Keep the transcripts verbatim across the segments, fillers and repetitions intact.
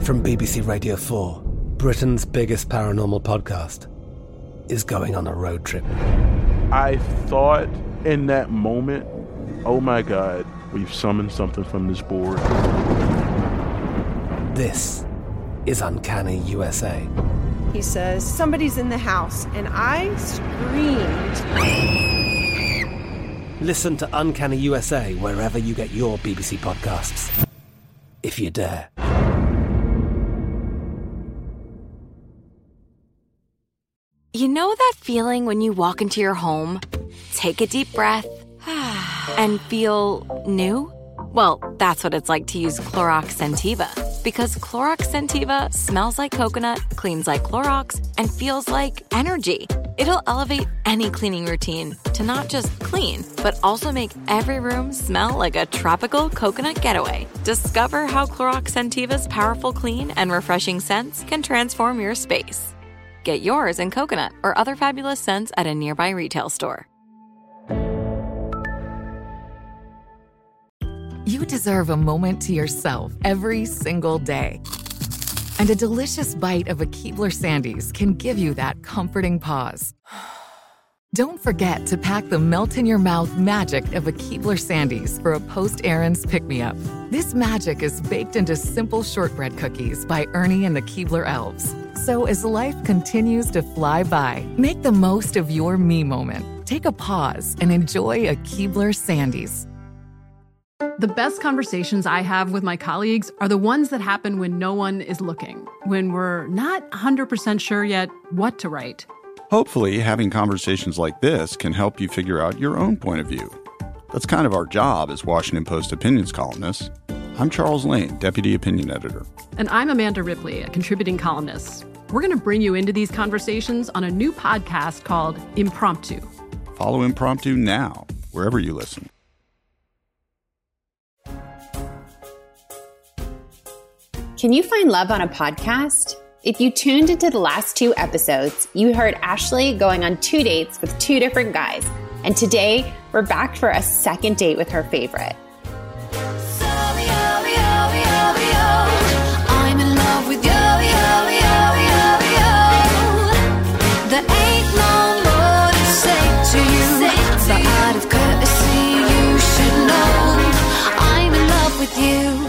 From B B C Radio four, Britain's biggest paranormal podcast is going on a road trip. I thought in that moment, oh my God, we've summoned something from this board. This is Uncanny U S A. He says, somebody's in the house, and I screamed. Listen to Uncanny U S A wherever you get your B B C podcasts, if you dare. You know that feeling when you walk into your home, take a deep breath, and feel new? Well, that's what it's like to use Clorox Scentiva. Because Clorox Scentiva smells like coconut, cleans like Clorox, and feels like energy. It'll elevate any cleaning routine to not just clean, but also make every room smell like a tropical coconut getaway. Discover how Clorox Scentiva's powerful clean and refreshing scents can transform your space. Get yours in coconut or other fabulous scents at a nearby retail store. You deserve a moment to yourself every single day. And a delicious bite of a Keebler Sandies can give you that comforting pause. Don't forget to pack the melt-in-your-mouth magic of a Keebler Sandies for a post-errands pick-me-up. This magic is baked into simple shortbread cookies by Ernie and the Keebler Elves. So as life continues to fly by, make the most of your me moment. Take a pause and enjoy a Keebler Sandies. The best conversations I have with my colleagues are the ones that happen when no one is looking, when we're not one hundred percent sure yet what to write. Hopefully, having conversations like this can help you figure out your own point of view. That's kind of our job as Washington Post opinions columnists. I'm Charles Lane, Deputy Opinion Editor. And I'm Amanda Ripley, a contributing columnist. We're going to bring you into these conversations on a new podcast called Impromptu. Follow Impromptu now, wherever you listen. Can you find love on a podcast? If you tuned into the last two episodes, you heard Ashley going on two dates with two different guys. And today, we're back for a second date with her favorite. I'm in love with yo, yo, yo, yo, yo. There ain't no more to say to you, but out of courtesy, you should know I'm in love with you.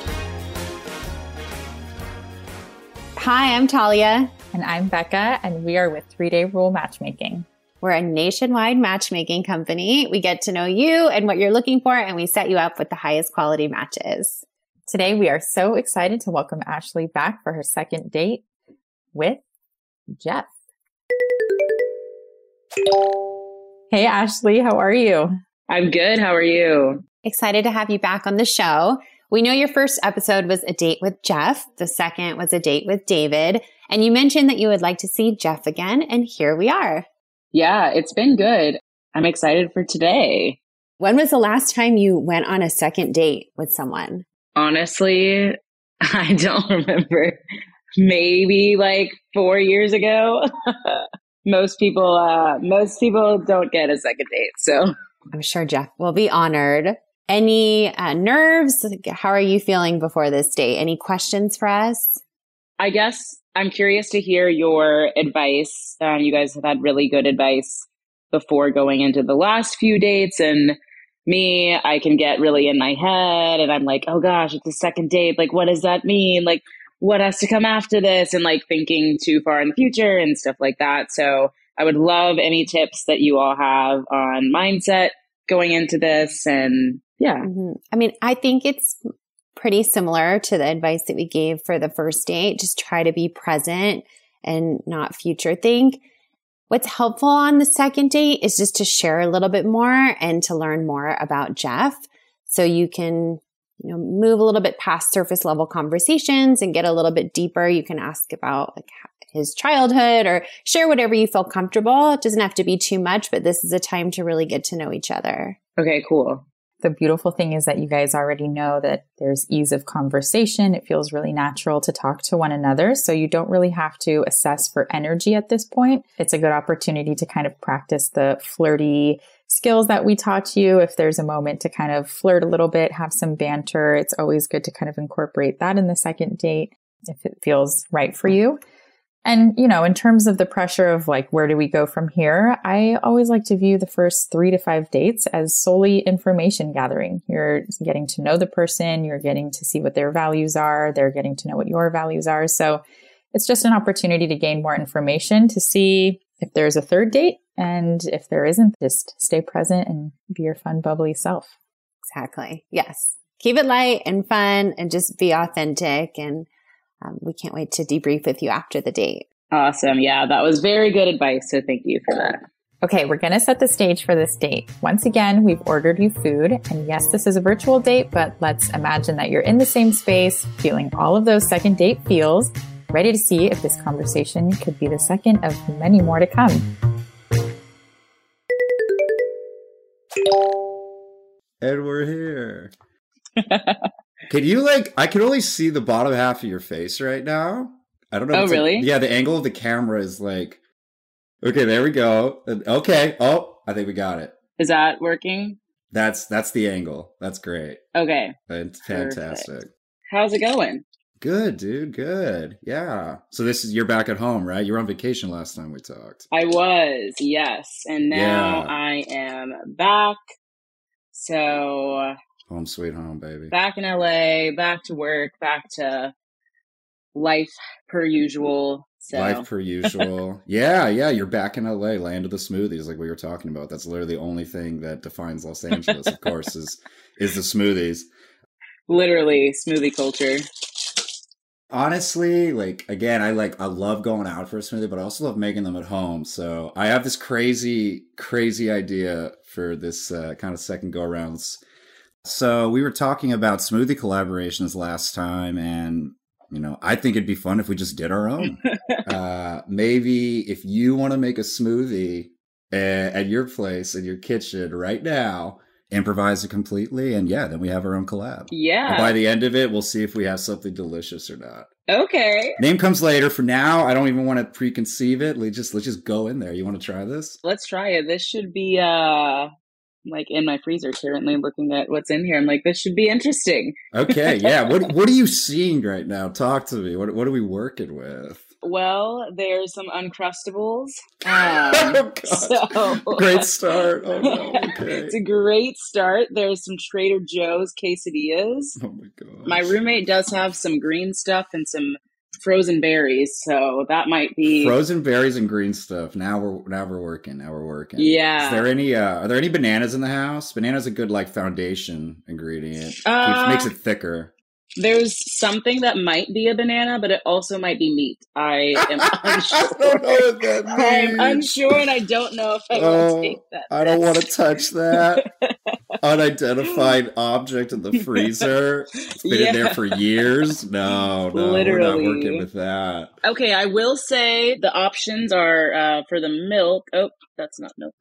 Hi, I'm Talia. And I'm Becca, and we are with Three Day Rule Matchmaking. We're a nationwide matchmaking company. We get to know you and what you're looking for, and we set you up with the highest quality matches. Today, we are so excited to welcome Ashley back for her second date with Jeff. Hey, Ashley, how are you? I'm good. How are you? Excited to have you back on the show. We know your first episode was a date with Jeff. The second was a date with David. And you mentioned that you would like to see Jeff again. And here we are. Yeah, it's been good. I'm excited for today. When was the last time you went on a second date with someone? Honestly, I don't remember. Maybe like four years ago. most people, uh, most people don't get a second date. So I'm sure Jeff will be honored. Any uh, nerves? How are you feeling before this date? Any questions for us? I guess I'm curious to hear your advice. Um, you guys have had really good advice before going into the last few dates. And me, I can get really in my head and I'm like, oh gosh, it's a second date. Like, what does that mean? Like, what has to come after this? And like thinking too far in the future and stuff like that. So I would love any tips that you all have on mindset going into this. And yeah. Mm-hmm. I mean, I think it's pretty similar to the advice that we gave for the first date. Just try to be present and not future think. What's helpful on the second date is just to share a little bit more and to learn more about Jeff so you can, you know, move a little bit past surface level conversations and get a little bit deeper. You can ask about like his childhood or share whatever you feel comfortable. It doesn't have to be too much, but this is a time to really get to know each other. Okay, cool. The beautiful thing is that you guys already know that there's ease of conversation. It feels really natural to talk to one another. So you don't really have to assess for energy at this point. It's a good opportunity to kind of practice the flirty skills that we taught you. If there's a moment to kind of flirt a little bit, have some banter, it's always good to kind of incorporate that in the second date. if it feels right for you. And, you know, in terms of the pressure of like, where do we go from here? I always like to view the first three to five dates as solely information gathering. You're getting to know the person. You're getting to see what their values are. They're getting to know what your values are. So it's just an opportunity to gain more information to see if there's a third date. And if there isn't, just stay present and be your fun, bubbly self. Exactly. Yes. Keep it light and fun and just be authentic. And um, we can't wait to debrief with you after the date. Awesome. Yeah, that was very good advice. So thank you for that. Okay, we're going to set the stage for this date. Once again, we've ordered you food. And yes, this is a virtual date, but let's imagine that you're in the same space, feeling all of those second date feels, ready to see if this conversation could be the second of many more to come. And we're here. Can you like, I can only see the bottom half of your face right now. I don't know. Oh, really? Like, yeah, the angle of the camera is like, okay, there we go. Okay. Oh, I think we got it. Is that working? That's, that's the angle. That's great. Okay. It's fantastic. Perfect. How's it going? Good, dude. Good. Yeah. So this is, you're back at home, right? You were on vacation last time we talked. I was, yes. And now Yeah. I am back. So Home sweet home, baby. back in L A, back to work, back to life per usual. So. Life per usual. yeah, yeah. You're back in L A, land of the smoothies, like we were talking about. That's literally the only thing that defines Los Angeles, of course, is is the smoothies. Literally, smoothie culture. Honestly, like again, I like I love going out for a smoothie, but I also love making them at home. So I have this crazy, crazy idea for this uh, kind of second go arounds. So we were talking about smoothie collaborations last time, and you know, I think it'd be fun if we just did our own. uh, maybe if you want to make a smoothie uh, at your place in your kitchen right now, improvise it completely, and yeah, then we have our own collab. Yeah. And by the end of it, we'll see if we have something delicious or not. Okay. Name comes later. For now, I don't even want to preconceive it. Let's just let's just go in there. You want to try this? Let's try it. This should be uh like in my freezer currently, looking at what's in here. I'm like, this should be interesting. Okay, yeah. What what are you seeing right now? Talk to me. What what are we working with? Well, there's some Uncrustables. Um, oh, so great start. Oh no. Okay. It's a great start. There's some Trader Joe's quesadillas. Oh my god. My roommate does have some green stuff and some frozen berries, so that might be frozen berries and green stuff. Now we're now we're working. Now we're working. Yeah. Is there any? Uh, are there any bananas in the house? Banana's a good like foundation ingredient. Uh, Keeps, makes it thicker. There's something that might be a banana, but it also might be meat. I am unsure. I don't know what that means. I'm unsure, and I don't know if I oh, want to take that. I don't want to touch that unidentified object in the freezer. It's been Yeah. in there for years. No, no, Literally. we're not working with that. Okay, I will say the options are uh, for the milk. Oh, that's not milk.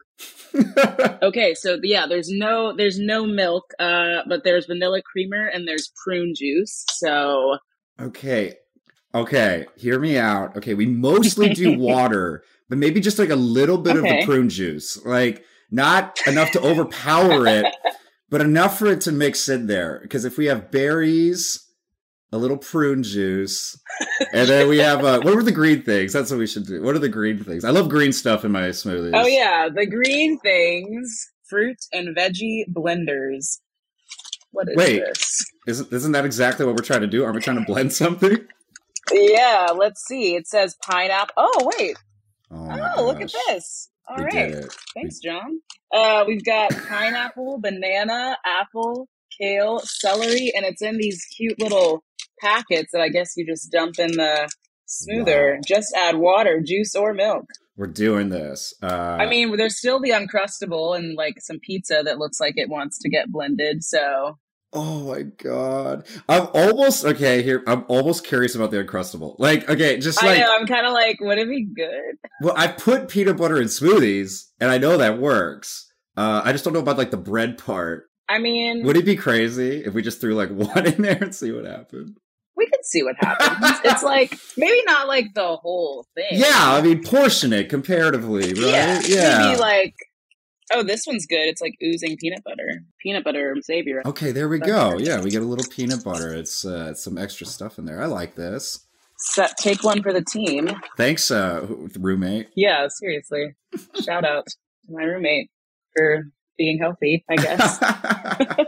Okay, so yeah, there's no there's no milk, uh, but there's vanilla creamer and there's prune juice. So Okay. Okay. Hear me out. Okay. We mostly do water, but maybe just like a little bit Okay. of the prune juice. Like not enough to overpower it, but enough for it to mix in there. Because if we have berries, a little prune juice, and then we have, uh, what were the green things? That's what we should do. What are the green things? I love green stuff in my smoothies. Oh yeah, the green things, fruit and veggie blenders. What is Wait. this? Isn't, isn't that exactly what we're trying to do? Are we trying to blend something? Yeah, let's see. It says pineapple. Oh wait. Oh, my Oh, look at gosh. this. All We right. did it. Thanks, John. Uh, we've got pineapple, banana, apple, kale, celery, and it's in these cute little packets that I guess you just dump in the smoother. Wow. Just add water, juice, or milk. We're doing this. Uh, I mean, there's still the Uncrustable and like some pizza that looks like it wants to get blended. So Oh my god. I'm almost okay here. I'm almost curious about the Uncrustable. Like, okay, just I like know I'm kind of like, would it be good? well, I put peanut butter in smoothies, and I know that works. Uh, I just don't know about like the bread part. I mean, Would it be crazy if we just threw like one in there and see what happened? we could see what happens. It's like maybe not like the whole thing. Yeah, I mean, portion it comparatively, right? Yeah, Yeah. maybe like, oh, this one's good. It's like oozing peanut butter, peanut butter savior. Okay, there we go. Yeah, we get a little peanut butter. It's uh, it's some extra stuff in there. I like this. set, take one for the team. Thanks, uh, roommate. Yeah, seriously. Shout out to my roommate for being healthy, I guess.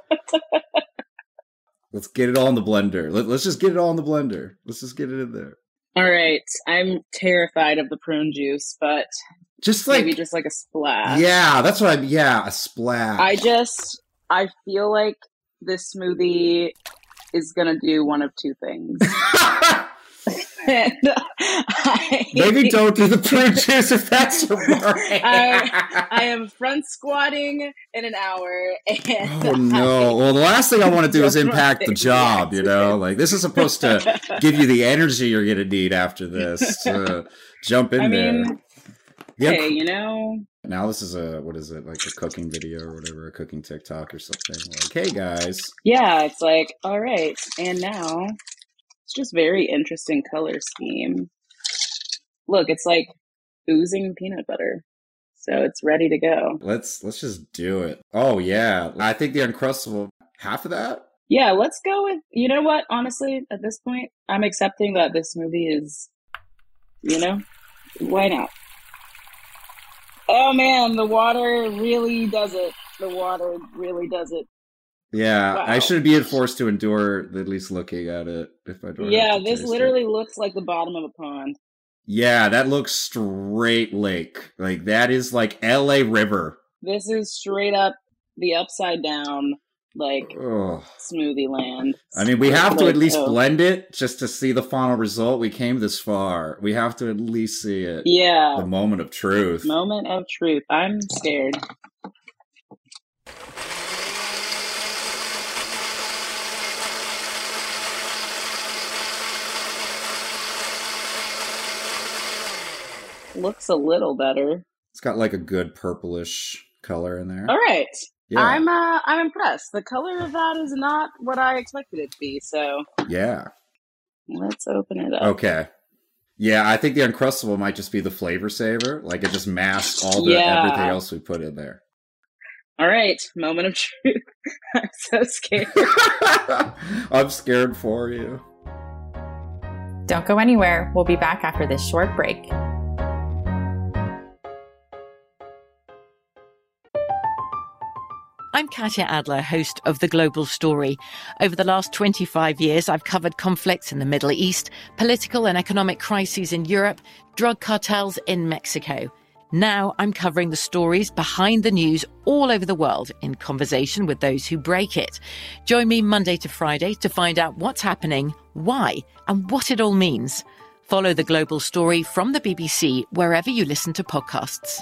Let's get it all in the blender. Let, let's just get it all in the blender. Let's just get it in there. All right. I'm terrified of the prune juice, but just like maybe just like a splash. Yeah, that's what I'm. Yeah, a splash. I just I feel like this smoothie is gonna do one of two things. And I, maybe don't do the prune juice if that's your worry. I, I am front squatting in an hour. And oh no! Well, the last thing I want to do is impact the job. You know, like this is supposed to give you the energy you're gonna need after this to jump in I there. Mean, yep. Hey, you know. Now this is a what is it like a cooking video or whatever, a cooking TikTok or something. Like, hey guys. Yeah, it's like all right, and now. It's just very interesting color scheme. Look, it's like oozing peanut butter. So it's ready to go. Let's let's just do it. Oh yeah. I think the Uncrustable, half of that? Yeah, let's go with, you know what, honestly, at this point, I'm accepting that this movie is, you know, why not? Oh man, the water really does it. The water really does it. Yeah, wow. I should be forced to endure at least looking at it if I don't. Yeah, this literally it. looks like the bottom of a pond. Yeah, that looks straight lake. Like that is like L A River. This is straight up the upside down like Ugh. smoothie land. I mean, we have like, to at least oh. blend it just to see the final result. We came this far. We have to at least see it. Yeah. The moment of truth. Moment of truth. I'm scared. Looks a little better. It's got like a good purplish color in there. All right. Yeah. I'm uh, I'm impressed. The color of that is not what I expected it to be, so yeah. Let's open it up. Okay. Yeah, I think the Uncrustable might just be the flavor saver. Like it just masks all the yeah. everything else we put in there. All right, moment of truth. I'm so scared. I'm scared for you. Don't go anywhere. We'll be back after this short break. I'm Katya Adler, host of The Global Story. Over the last twenty-five years, I've covered conflicts in the Middle East, political and economic crises in Europe, drug cartels in Mexico. Now I'm covering the stories behind the news all over the world in conversation with those who break it. Join me Monday to Friday to find out what's happening, why, and what it all means. Follow The Global Story from the B B C wherever you listen to podcasts.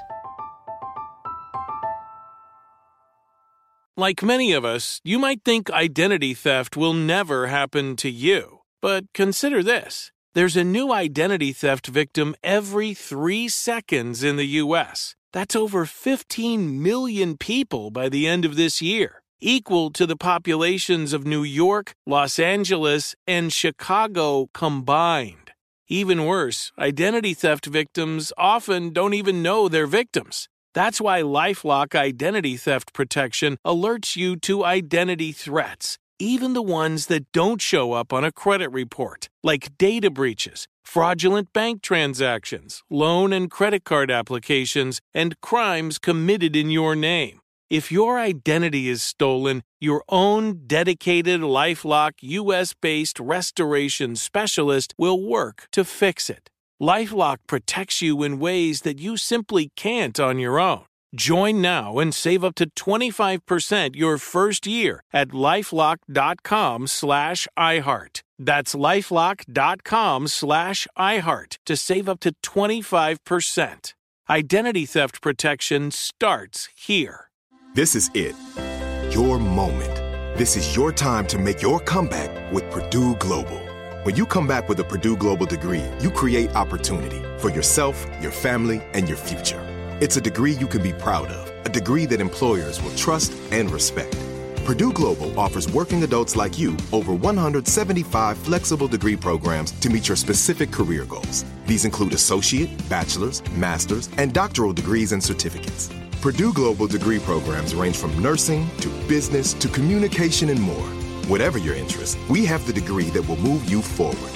Like many of us, you might think identity theft will never happen to you. But consider this. There's a new identity theft victim every three seconds in the U S. That's over fifteen million people by the end of this year, equal to the populations of New York, Los Angeles, and Chicago combined. Even worse, identity theft victims often don't even know they're victims. That's why LifeLock Identity Theft Protection alerts you to identity threats, even the ones that don't show up on a credit report, like data breaches, fraudulent bank transactions, loan and credit card applications, and crimes committed in your name. If your identity is stolen, your own dedicated LifeLock U S-based restoration specialist will work to fix it. LifeLock protects you in ways that you simply can't on your own. Join now and save up to twenty-five percent your first year at LifeLock.com slash iHeart. That's LifeLock.com slash iHeart to save up to twenty-five percent. Identity theft protection starts here. This is it. Your moment. This is your time to make your comeback with Purdue Global. When you come back with a Purdue Global degree, you create opportunity for yourself, your family, and your future. It's a degree you can be proud of, a degree that employers will trust and respect. Purdue Global offers working adults like you over one hundred seventy-five flexible degree programs to meet your specific career goals. These include associate, bachelor's, master's, and doctoral degrees and certificates. Purdue Global degree programs range from nursing to business to communication and more. Whatever your interest, we have the degree that will move you forward.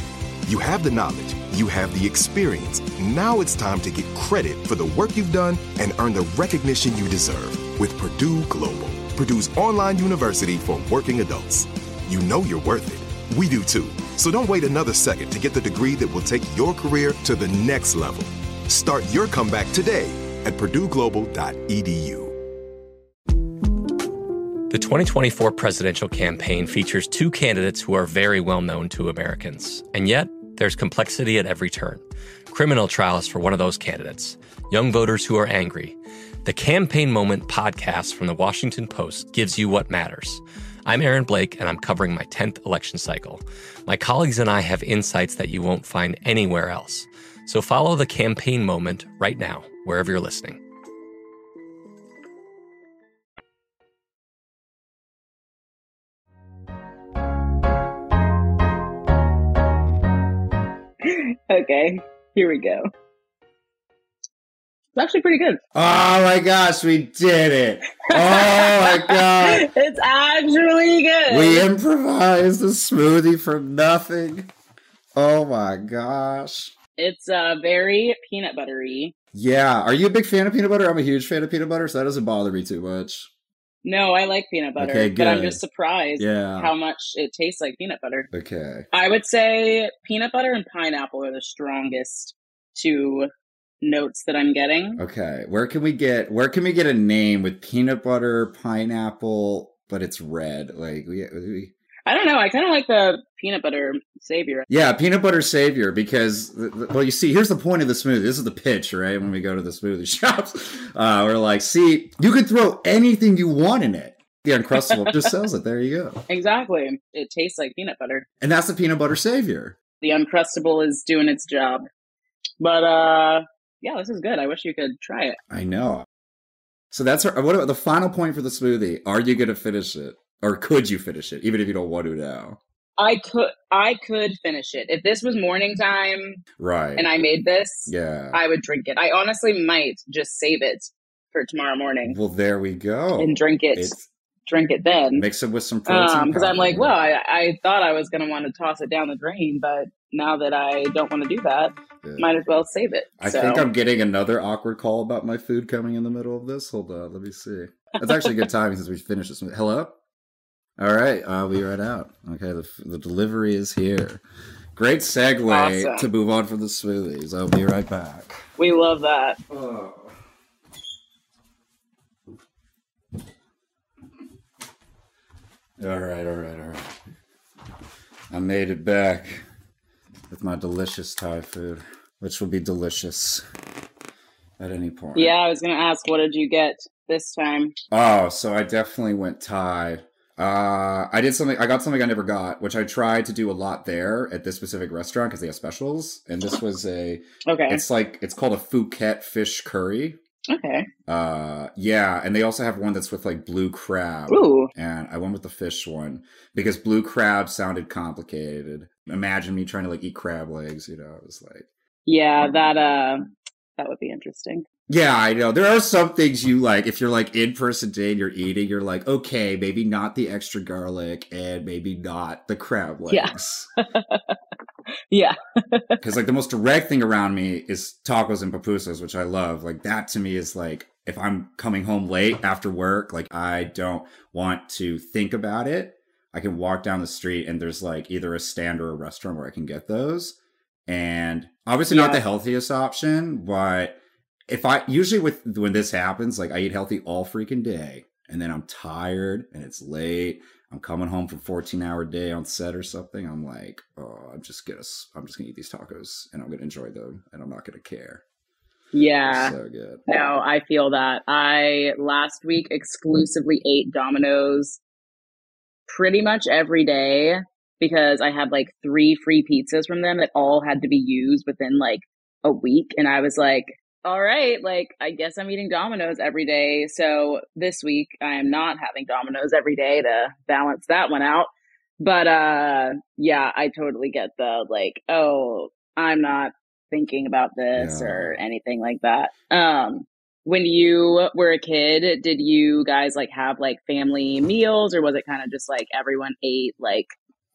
You have the knowledge, you have the experience. Now it's time to get credit for the work you've done and earn the recognition you deserve with Purdue Global, Purdue's online university for working adults. You know you're worth it. We do too. So don't wait another second to get the degree that will take your career to the next level. Start your comeback today at purdue global dot e d u. The twenty twenty-four presidential campaign features two candidates who are very well known to Americans. And yet, there's complexity at every turn. Criminal trials for one of those candidates. Young voters who are angry. The Campaign Moment podcast from the Washington Post gives you what matters. I'm Aaron Blake, and I'm covering my tenth election cycle. My colleagues and I have insights that you won't find anywhere else. So follow The Campaign Moment right now, wherever you're listening. Okay, here we go. It's actually pretty good. Oh my gosh, we did it. Oh my God. It's actually good. We improvised a smoothie from nothing. Oh my gosh. It's uh, very peanut buttery. Yeah. Are you a big fan of peanut butter? I'm a huge fan of peanut butter, so that doesn't bother me too much. No, I like peanut butter, Okay, but I'm good. just surprised Yeah. how much it tastes like peanut butter. Okay. I would say peanut butter and pineapple are the strongest two notes that I'm getting. Okay. Where can we get where can we get a name with peanut butter, pineapple, but it's red? Like we, we I don't know. I kind of like the peanut butter savior. Yeah, peanut butter savior, because, well, you see, here's the point of the smoothie. This is the pitch, right? When we go to the smoothie shops, uh, we're like, see, you can throw anything you want in it. The Uncrustable just sells it. There you go. Exactly. It tastes like peanut butter. And that's the peanut butter savior. The Uncrustable is doing its job. But, uh, yeah, this is good. I wish you could try it. I know. So that's our, what about the final point for the smoothie? Are you going to finish it? Or could you finish it, even if you don't want to now? I could I could finish it. If this was morning time Right. and I made this, Yeah. I would drink it. I honestly might just save it for tomorrow morning Well, there we go. and drink it It's- drink it then. Mix it with some protein Because I'm powder. like, well, I, I thought I was going to want to toss it down the drain, but now that I don't want to do that, Yeah. might as well save it. I So- think I'm getting another awkward call about my food coming in the middle of this. Hold on, let me see. That's actually a good timing since we finished this. Hello? All right, uh, we right out. Okay, the, the delivery is here. Great segue Awesome. to move on from the smoothies. I'll be right back. We love that. Oh. All right, all right, all right. I made it back with my delicious Thai food, which will be delicious at any point. Yeah, I was going to ask, what did you get this time? Oh, so I definitely went Thai. Uh, I did something, I got something I never got, which I tried to do a lot there at this specific restaurant because they have specials. And this was a, Okay. it's like, it's called a Phuket fish curry. Okay. Uh, yeah, and they also have one that's with like blue crab. Ooh. And I went with the fish one because blue crab sounded complicated. Imagine me trying to like eat crab legs, you know, it was like. Yeah, that uh, that would be interesting. Yeah, I know. There are some things you like, if you're like in person day and you're eating, you're like, okay, maybe not the extra garlic and maybe not the crab legs. Yeah. Yeah. Because like the most direct thing around me is tacos and pupusas, which I love. Like that to me is like, if I'm coming home late after work, like I don't want to think about it. I can walk down the street and there's like either a stand or a restaurant where I can get those. And obviously Yeah. not the healthiest option, but if I usually with when this happens, like I eat healthy all freaking day and then I'm tired and it's late. I'm coming home from a fourteen hour day on set or something. I'm like, oh, I'm just gonna, I'm just gonna eat these tacos and I'm gonna enjoy them and I'm not gonna care. Yeah. So good. No, I feel that. I last week exclusively ate Domino's pretty much every day because I had like three free pizzas from them that all had to be used within like a week. And I was like, all right, like, I guess I'm eating Domino's every day. So this week I am not having Domino's every day to balance that one out. But, uh, yeah, I totally get the like, oh, I'm not thinking about this Yeah. or anything like that. Um, when you were a kid, did you guys like have like family meals or was it kind of just like everyone ate like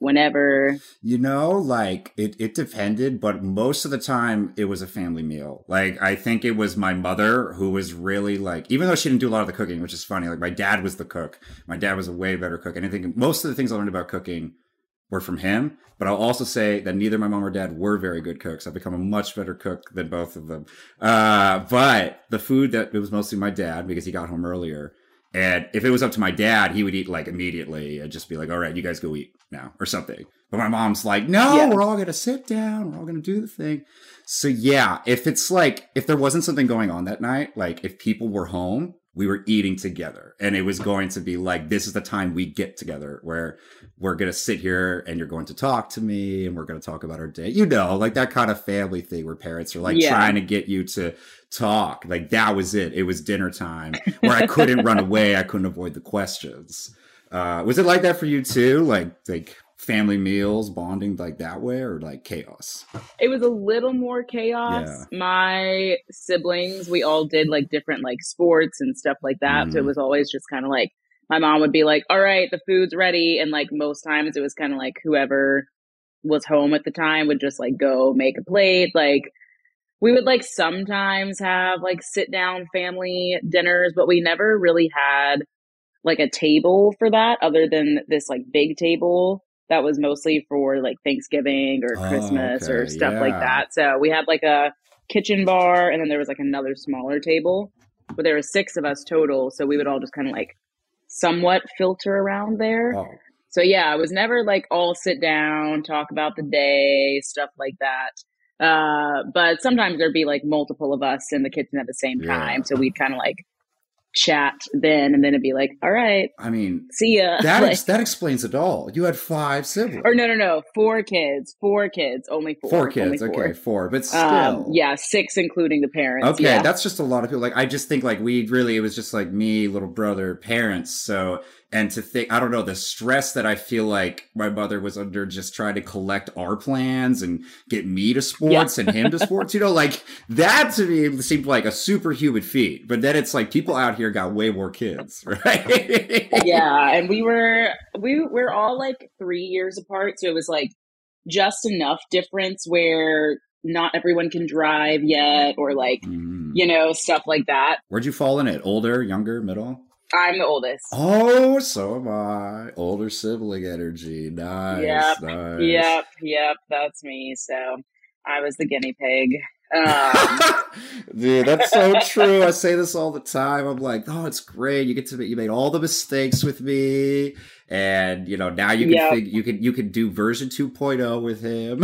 whenever? You know, like it, it depended, but most of the time it was a family meal. Like I think it was my mother who was really like, even though she didn't do a lot of the cooking, which is funny, like my dad was the cook. My dad was a way better cook. And I think most of the things I learned about cooking were from him. But I'll also say that neither my mom or dad were very good cooks. I've become a much better cook than both of them. Uh, but the food that it was mostly my dad because he got home earlier. And if it was up to my dad, he would eat like immediately and just be like, all right, you guys go eat now or something. But my mom's like, no, yeah. we're all going to sit down. We're all going to do the thing. So yeah, if it's like, if there wasn't something going on that night, like if people were home, we were eating together and it was going to be like, this is the time we get together where we're going to sit here and you're going to talk to me and we're going to talk about our day. You know, like that kind of family thing where parents are like yeah. trying to get you to talk. Like that was it. It was dinner time where I couldn't run away. I couldn't avoid the questions. Uh, was it like that for you too? Like, like family meals, bonding like that way or like chaos? It was a little more chaos. Yeah. My siblings, we all did like different like sports and stuff like that. Mm. So it was always just kind of like, my mom would be like, all right, the food's ready. And like most times it was kind of like whoever was home at the time would just like go make a plate. Like we would like sometimes have like sit down family dinners, but we never really had like a table for that other than this like big table that was mostly for like Thanksgiving or oh, Christmas okay. or stuff yeah. like that. So we had like a kitchen bar and then there was like another smaller table, but there were six of us total. So we would all just kind of like somewhat filter around there. Oh. So yeah, it was never like all sit down, talk about the day, stuff like that. Uh, but sometimes there'd be like multiple of us in the kitchen at the same yeah. time. So we'd kind of like chat then, and then it'd be like, all right, I mean, see ya. That like, ex- that explains it all. You had five siblings. Or no, no, no, four kids, four kids, only four. Four kids, only four. okay, four, but still, um, yeah, six including the parents. Okay, yeah. that's just a lot of people. Like, I just think like we really, it was just like me, little brother, parents. So, and to think, I don't know, the stress that I feel like my mother was under just trying to collect our plans and get me to sports yeah. and him to sports, you know, like that to me seemed like a superhuman feat. But then it's like people out here got way more kids, right? Yeah, and we were, we we're all like three years apart. So it was like just enough difference where not everyone can drive yet or like, mm. you know, stuff like that. Where'd you fall in it? Older, younger, middle? I'm the oldest. Oh, so am I. Older sibling energy. Nice. Yep. Nice. Yep. Yep. That's me. So I was the guinea pig. Um, Dude, that's so true. I say this all the time. I'm like, oh, it's great. You get to you made all the mistakes with me, and you know now you can yep. fig- you can you can do version two point oh with him.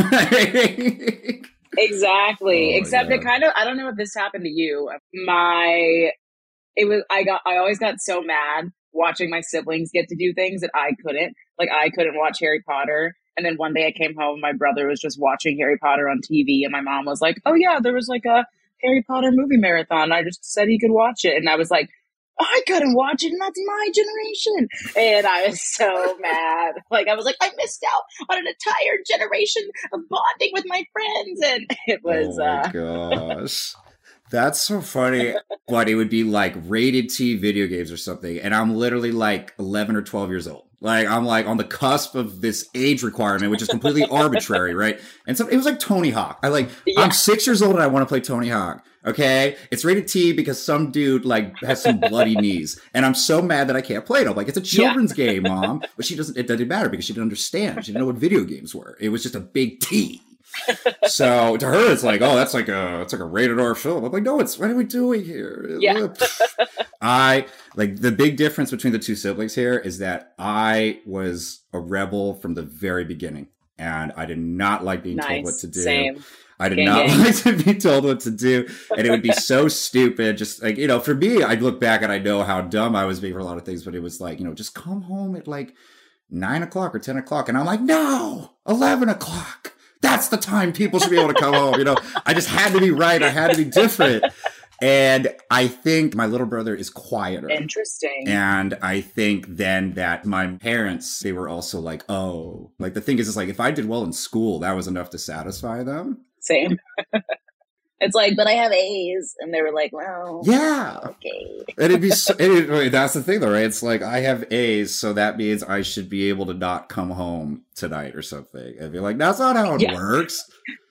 Exactly. Oh, Except yeah. it kind of I don't know if this happened to you. My It was, I got, I always got so mad watching my siblings get to do things that I couldn't. Like, I couldn't watch Harry Potter. And then one day I came home, my brother was just watching Harry Potter on T V. And my mom was like, oh, yeah, there was like a Harry Potter movie marathon. I just said he could watch it. And I was like, I couldn't watch it. And that's my generation. And I was so mad. Like, I was like, I missed out on an entire generation of bonding with my friends. And it was, oh, my uh, gosh. That's so funny, but it would be like rated T video games or something. And I'm literally like eleven or twelve years old. Like I'm like on the cusp of this age requirement, which is completely arbitrary, right? And so it was like Tony Hawk. I like, yeah. I'm six years old and I want to play Tony Hawk. Okay. It's rated T because some dude like has some bloody knees. And I'm so mad that I can't play it. I'm like, it's a children's yeah. game, Mom. But she doesn't, it didn't matter because she didn't understand. She didn't know what video games were. It was just a big T. So to her, it's like, oh, that's like a, it's like a rated R film. I'm like, no, it's, what are we doing here? Yeah. I like the big difference between the two siblings here is that I was a rebel from the very beginning, and I did not like being nice. told what to do. Same. I did gang, not gang. like to be told what to do, and it would be so stupid. Just like, you know, for me, I look back and I know how dumb I was being for a lot of things, but it was like, you know, just come home at like nine o'clock or ten o'clock, and I'm like, no, eleven o'clock. That's the time people should be able to come home. You know, I just had to be right. I had to be different. And I think my little brother is quieter. Interesting. And I think then that my parents, they were also like, oh, like the thing is, is like if I did well in school, that was enough to satisfy them. Same. It's like, but I have A's. And they were like, well, yeah. Okay. And it'd be so, it, wait, that's the thing though, right? It's like, I have A's, so that means I should be able to not come home tonight or something. And be like, that's not how it Yeah. works.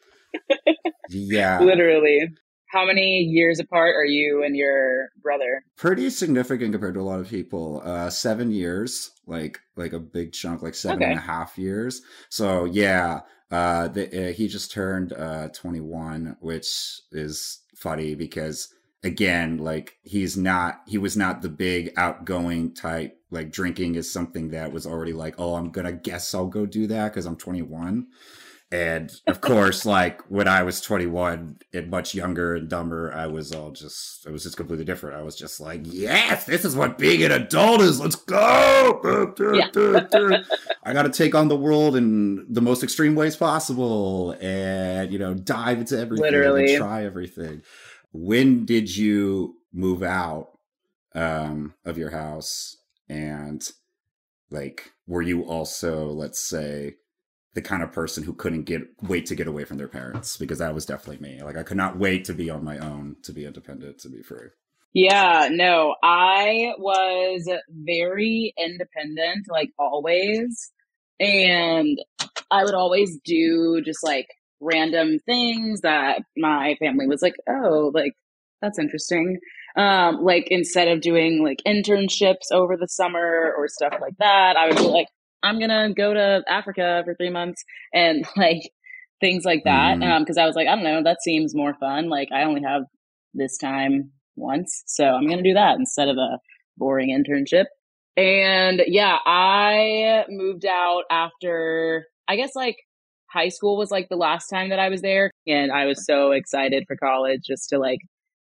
Yeah. Literally. How many years apart are you and your brother? Pretty significant compared to a lot of people. Uh, seven years, like like a big chunk, like seven Okay. and a half years. So yeah, uh, the, uh, he just turned uh, twenty-one, which is funny because again, like he's not, he was not the big outgoing type. Like drinking is something that was already like, oh, I'm gonna guess I'll go do that because I'm twenty-one. And of course, like when I was twenty-one and much younger and dumber, I was all just, it was just completely different. I was just like, yes, this is what being an adult is. Let's go. Yeah. I got to take on the world in the most extreme ways possible and, you know, dive into everything Literally. and try everything. When did you move out um, of your house? And like, were you also, let's say, the kind of person who couldn't get wait to get away from their parents? Because that was definitely me. Like I could not wait to be on my own, to be independent, to be free. Yeah, no, I was very independent, like always. And I would always do just like random things that my family was like, oh, like that's interesting. Um, like instead of doing like internships over the summer or stuff like that, I would be like, I'm gonna go to Africa for three months and like things like that. Mm. Um, cause I was like, I don't know, that seems more fun. Like I only have this time once, so I'm gonna do that instead of a boring internship. And yeah, I moved out after, I guess like high school was like the last time that I was there. And I was so excited for college just to like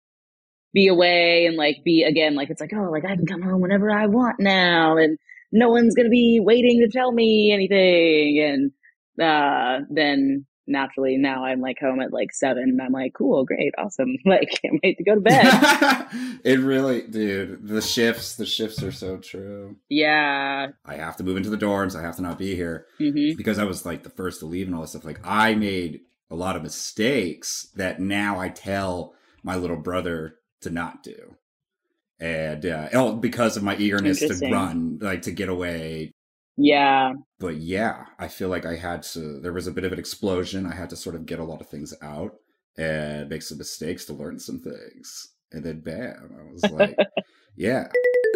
be away and like be again, like, it's like, oh, like I can come home whenever I want now. And no one's going to be waiting to tell me anything. And uh, then naturally now I'm like home at like seven and I'm like, cool, great, awesome. Like can't wait to go to bed. It really, dude, the shifts, the shifts are so true. Yeah. I have to move into the dorms. I have to not be here Mm-hmm. because I was like the first to leave and all this stuff. Like I made a lot of mistakes that now I tell my little brother to not do. And uh, oh, because of my eagerness to Interesting. run, like to get away. Yeah. But yeah, I feel like I had to, there was a bit of an explosion. I had to sort of get a lot of things out and make some mistakes to learn some things. And then bam, I was like, yeah.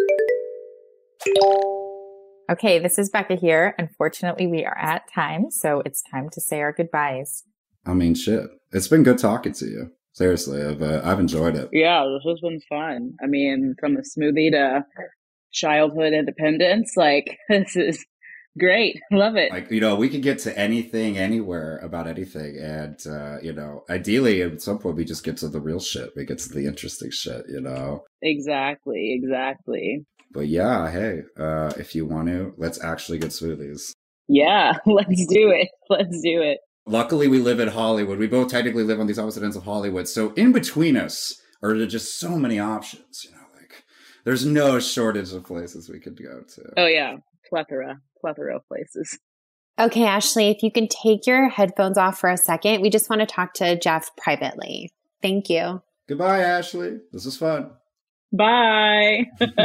Okay, this is Becca here. Unfortunately, we are at time, so it's time to say our goodbyes. I mean, shit. It's been good talking to you. Seriously, I've, uh, I've enjoyed it. Yeah, this has been fun. I mean, from a smoothie to childhood independence, like this is great. Love it. Like, you know, we could get to anything, anywhere about anything. And, uh, you know, ideally at some point we just get to the real shit. We get to the interesting shit, you know? Exactly, exactly. But yeah, hey, uh, if you want to, let's actually get smoothies. Yeah, let's do it. Let's do it. Luckily, we live in Hollywood. We both technically live on these opposite ends of Hollywood. So in between us are just so many options, you know, like there's no shortage of places we could go to. Oh yeah, plethora, plethora of places. Okay, Ashley, if you can take your headphones off for a second, we just want to talk to Jeff privately. Thank you. Goodbye, Ashley. This was fun. Bye.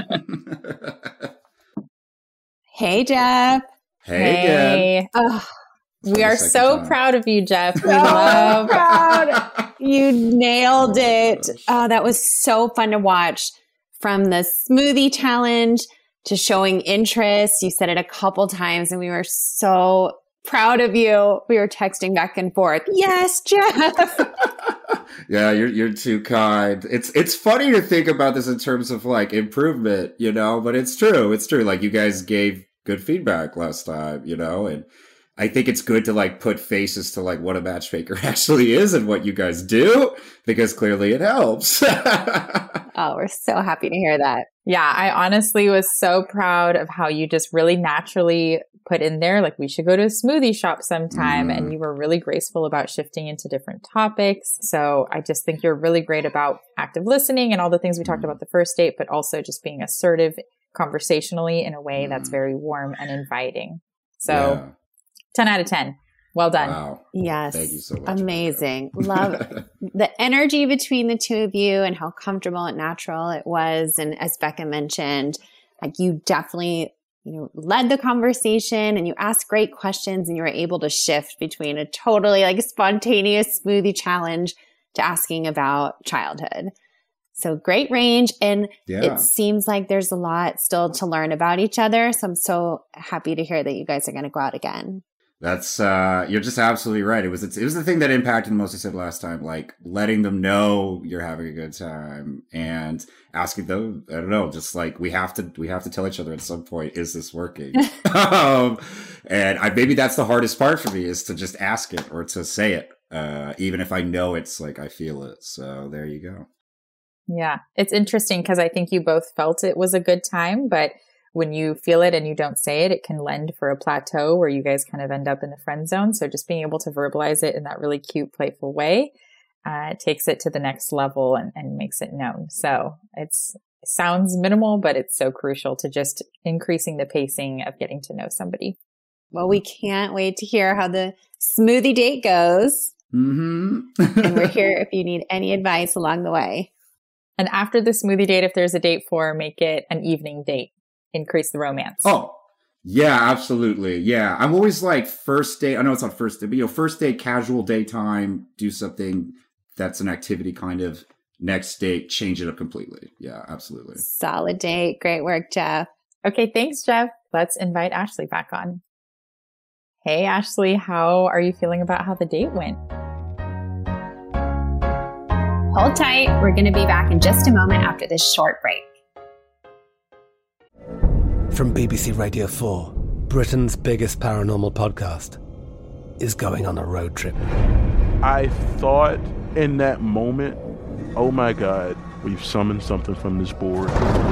Hey, Jeff. Hey, again. Hey. Oh, We are second so time. proud of you, Jeff. We so love proud. You nailed it. Oh, that was so fun to watch. From the smoothie challenge to showing interest. You said it a couple times and we were so proud of you. We were texting back and forth. Yes, Jeff. Yeah, you're you're too kind. It's it's funny to think about this in terms of like improvement, you know, but it's true. It's true. Like you guys gave good feedback last time, you know, and I think it's good to like put faces to like what a matchmaker actually is and what you guys do because clearly it helps. Oh, we're so happy to hear that. Yeah, I honestly was so proud of how you just really naturally put in there, like, we should go to a smoothie shop sometime. Mm. And you were really graceful about shifting into different topics. So I just think you're really great about active listening and all the things we talked about the first date, but also just being assertive conversationally in a way that's very warm and inviting. So Yeah. ten out of ten. Well done. Wow. Yes. Thank you so much. Amazing. Love the energy between the two of you and how comfortable and natural it was. And as Becca mentioned, like you definitely, you know, led the conversation and you asked great questions and you were able to shift between a totally like spontaneous smoothie challenge to asking about childhood. So great range. And Yeah. it seems like there's a lot still to learn about each other. So I'm so happy to hear that you guys are going to go out again. That's, uh, you're just absolutely right. It was, it was the thing that impacted the most I said last time, like letting them know you're having a good time and asking them, I don't know, just like we have to, we have to tell each other at some point, is this working? um, and I, maybe that's the hardest part for me is to just ask it or to say it. Uh, even if I know it's like, I feel it. So there you go. Yeah. It's interesting because I think you both felt it was a good time, but when you feel it and you don't say it, it can lend for a plateau where you guys kind of end up in the friend zone. So just being able to verbalize it in that really cute, playful way, uh, takes it to the next level and, and makes it known. So it's, it sounds minimal, but it's so crucial to just increasing the pacing of getting to know somebody. Well, we can't wait to hear how the smoothie date goes. Mm-hmm. And we're here if you need any advice along the way. And after the smoothie date, if there's a date for, make it an evening date. Increase the romance. Oh, yeah, absolutely. Yeah. I'm always like first date. I know it's not first date, but you know, first date, casual daytime, do something that's an activity kind of. Next date, change it up completely. Yeah, absolutely. Solid date. Great work, Jeff. Okay. Thanks, Jeff. Let's invite Ashley back on. Hey, Ashley, how are you feeling about how the date went? Hold tight. We're going to be back in just a moment after this short break. From B B C Radio four, Britain's biggest paranormal podcast is going on a road trip. I thought in that moment, oh my God, we've summoned something from this board.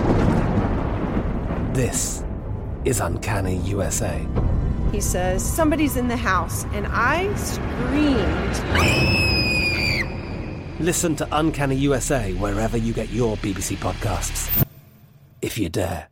This is Uncanny U S A. He says, somebody's in the house, and I screamed. Listen to Uncanny U S A wherever you get your B B C podcasts, if you dare.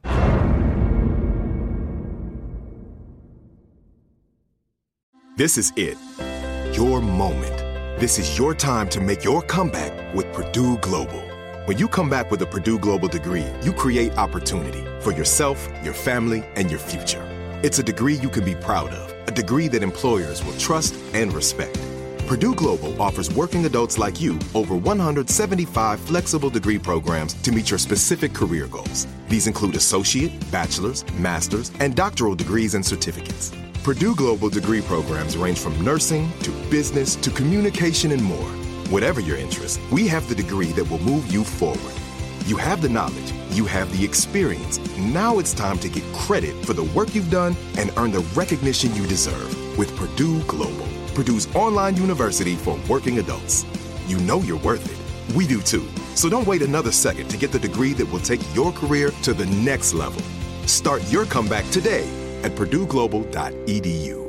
This is it. Your moment. This is your time to make your comeback with Purdue Global. When you come back with a Purdue Global degree, you create opportunity for yourself, your family, and your future. It's a degree you can be proud of, a degree that employers will trust and respect. Purdue Global offers working adults like you over one hundred seventy-five flexible degree programs to meet your specific career goals. These include associate, bachelor's, master's, and doctoral degrees and certificates. Purdue Global degree programs range from nursing to business to communication and more. Whatever your interest, we have the degree that will move you forward. You have the knowledge, you have the experience. Now it's time to get credit for the work you've done and earn the recognition you deserve with Purdue Global, Purdue's online university for working adults. You know you're worth it. We do too. So don't wait another second to get the degree that will take your career to the next level. Start your comeback today at purdue global dot e d u.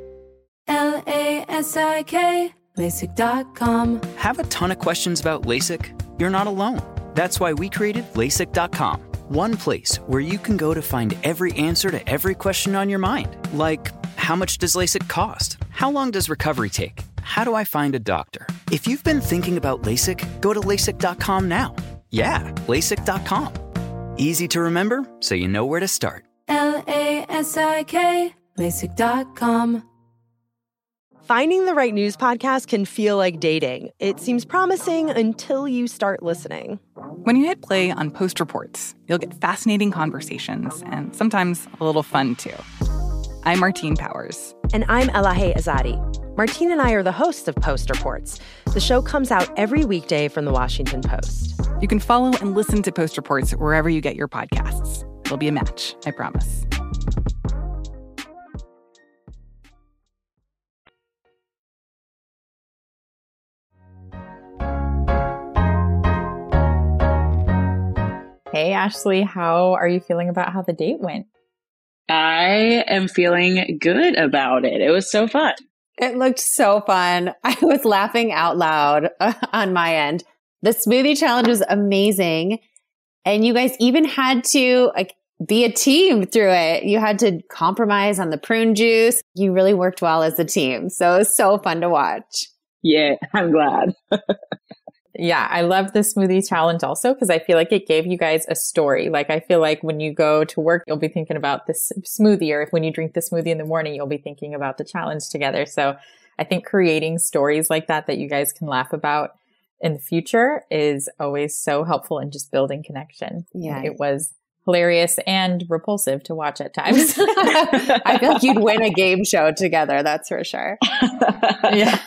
L A S I K, LASIK dot com. Have a ton of questions about LASIK? You're not alone. That's why we created LASIK dot com. One place where you can go to find every answer to every question on your mind. Like, how much does LASIK cost? How long does recovery take? How do I find a doctor? If you've been thinking about LASIK, go to LASIK dot com now. Yeah, LASIK dot com. Easy to remember, so you know where to start. L A S I K, LASIK dot com. Finding the right news podcast can feel like dating. It seems promising until you start listening. When you hit play on Post Reports, you'll get fascinating conversations and sometimes a little fun, too. I'm Martine Powers. And I'm Elahe Azadi. Martine and I are the hosts of Post Reports. The show comes out every weekday from the Washington Post. You can follow and listen to Post Reports wherever you get your podcasts. It'll be a match, I promise. Hey, Ashley, how are you feeling about how the date went? I am feeling good about it. It was so fun. It looked so fun. I was laughing out loud uh, on my end. The smoothie challenge was amazing. And you guys even had to, like, be a team through it. You had to compromise on the prune juice. You really worked well as a team. So it was so fun to watch. Yeah, I'm glad. Yeah, I love the smoothie challenge also because I feel like it gave you guys a story. Like I feel like when you go to work, you'll be thinking about this smoothie, or if when you drink the smoothie in the morning, you'll be thinking about the challenge together. So I think creating stories like that that you guys can laugh about in the future is always so helpful in just building connection. Yeah. It was hilarious and repulsive to watch at times. I feel like you'd win a game show together. That's for sure. Yeah.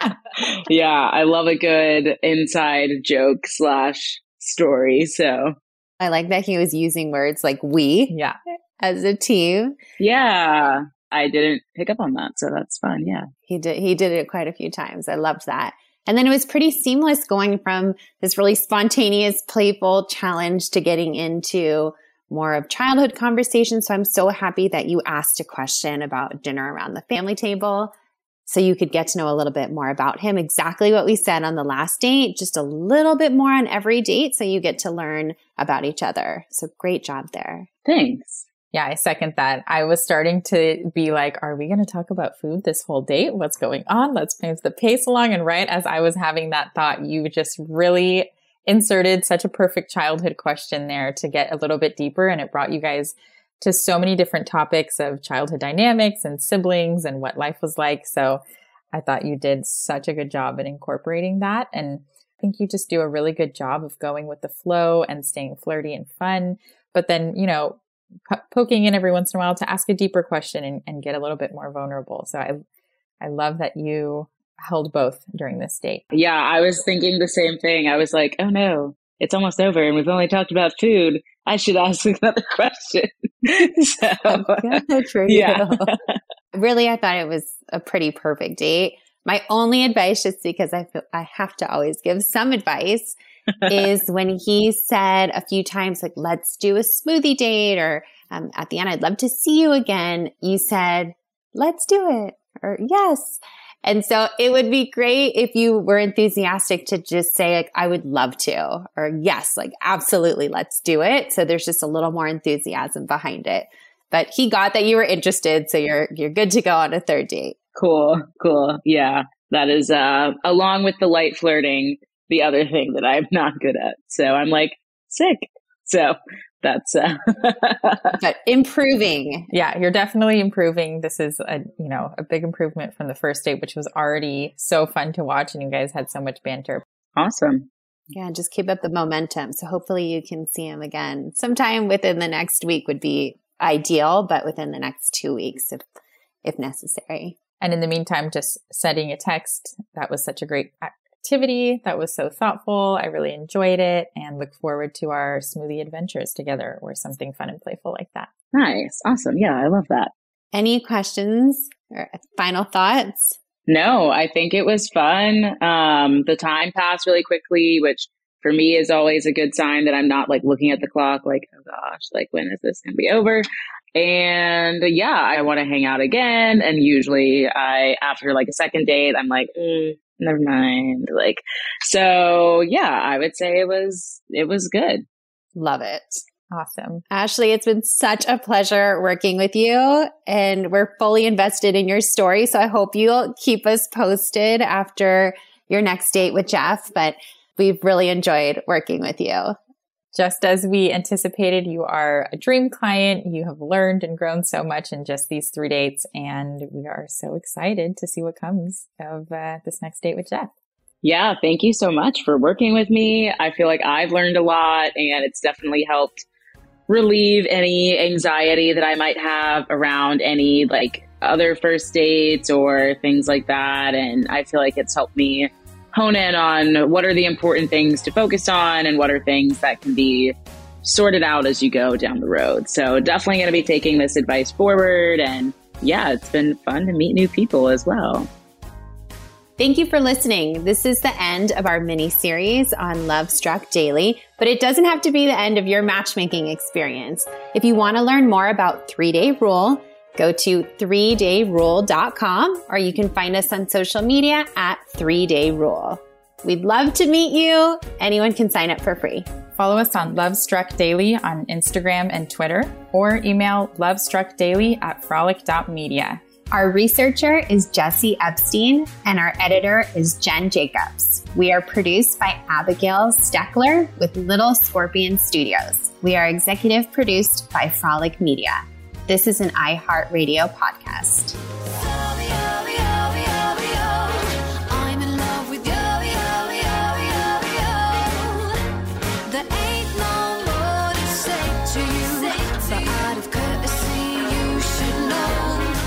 Yeah. I love a good inside joke slash story. So I like that he was using words like we yeah. as a team. Yeah. I didn't pick up on that. So that's fun. Yeah. He did. He did it quite a few times. I loved that. And then it was pretty seamless going from this really spontaneous, playful challenge to getting into more of childhood conversations. So I'm so happy that you asked a question about dinner around the family table so you could get to know a little bit more about him. Exactly what we said on the last date, just a little bit more on every date so you get to learn about each other. So great job there. Thanks. Yeah, I second that. I was starting to be like, are we going to talk about food this whole date? What's going on? Let's move the pace along. And right as I was having that thought, you just really inserted such a perfect childhood question there to get a little bit deeper. And it brought you guys to so many different topics of childhood dynamics and siblings and what life was like. So I thought you did such a good job in incorporating that. And I think you just do a really good job of going with the flow and staying flirty and fun. But then, you know, p- poking in every once in a while to ask a deeper question and, and get a little bit more vulnerable. So I, I love that you held both during this date. Yeah, I was thinking the same thing. I was like, oh no, it's almost over and we've only talked about food. I should ask another question. So, good for yeah. you. Really, I thought it was a pretty perfect date. My only advice, just because I feel I have to always give some advice, is when he said a few times, like, let's do a smoothie date, or um, at the end, I'd love to see you again. You said, let's do it, or yes. And so it would be great if you were enthusiastic to just say, like, I would love to, or yes, like, absolutely, let's do it. So there's just a little more enthusiasm behind it. But he got that you were interested, so you're you're good to go on a third date. Cool, cool. Yeah, that is, uh, along with the light flirting, the other thing that I'm not good at. So I'm like, sick. So that's uh but improving. Yeah, you're definitely improving. This is a, you know, a big improvement from the first date, which was already so fun to watch, and you guys had so much banter. Awesome. Yeah, just keep up the momentum. So hopefully you can see him again sometime within the next week would be ideal, but within the next two weeks if if necessary. And in the meantime, just sending a text. That was such a great activity. That was so thoughtful. I really enjoyed it and look forward to our smoothie adventures together or something fun and playful like that. Nice. Awesome. Yeah, I love that. Any questions or final thoughts? No, I think it was fun. Um, the time passed really quickly, which for me is always a good sign that I'm not like looking at the clock like, oh gosh, like when is this going to be over? And yeah, I want to hang out again. And usually I, after like a second date, I'm like, mm, never mind. Like, so yeah, I would say it was, it was good. Love it. Awesome. Ashley, it's been such a pleasure working with you, and we're fully invested in your story. So I hope you'll keep us posted after your next date with Jeff, but we've really enjoyed working with you. Just as we anticipated, you are a dream client. You have learned and grown so much in just these three dates, and we are so excited to see what comes of uh, this next date with Jeff. Yeah, thank you so much for working with me. I feel like I've learned a lot, and it's definitely helped relieve any anxiety that I might have around any like other first dates or things like that. And I feel like it's helped me hone in on what are the important things to focus on and what are things that can be sorted out as you go down the road. So definitely going to be taking this advice forward. And yeah, it's been fun to meet new people as well. Thank you for listening. This is the end of our mini series on Love Struck Daily, but it doesn't have to be the end of your matchmaking experience. If you want to learn more about Three Day Rule, go to three day rule dot com, or you can find us on social media at three day rule. We'd love to meet you. Anyone can sign up for free. Follow us on Love Struck Daily on Instagram and Twitter, or email lovestruckdaily at frolic dot media. Our researcher is Jesse Epstein, and our editor is Jen Jacobs. We are produced by Abigail Steckler with Little Scorpion Studios. We are executive produced by Frolic Media. This is an iHeartRadio podcast.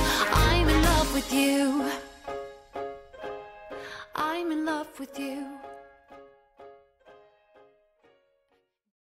I'm in love with you.